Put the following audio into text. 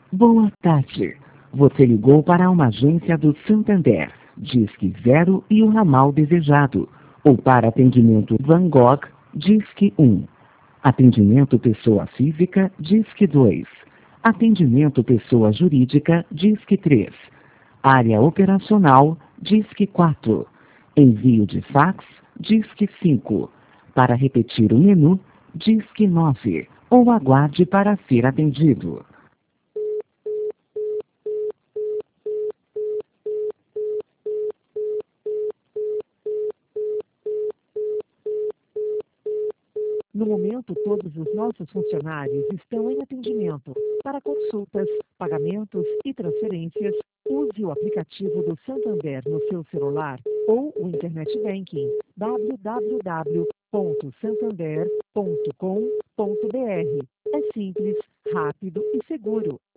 Boa tarde. Você ligou para uma agência do Santander, Disque 0 e o ramal desejado. Ou para atendimento Van Gogh, Disque 1. Atendimento pessoa física, Disque 2. Atendimento pessoa jurídica, Disque 3. Área operacional, Disque 4. Envio de fax, Disque 5. Para repetir o menu, Disque 9. Ou aguarde para ser atendido. No momento, todos os nossos funcionários estão em atendimento. Para consultas, pagamentos e transferências, use o aplicativo do Santander no seu celular ou o Internet Banking www.santander.com.br. É simples, rápido e seguro.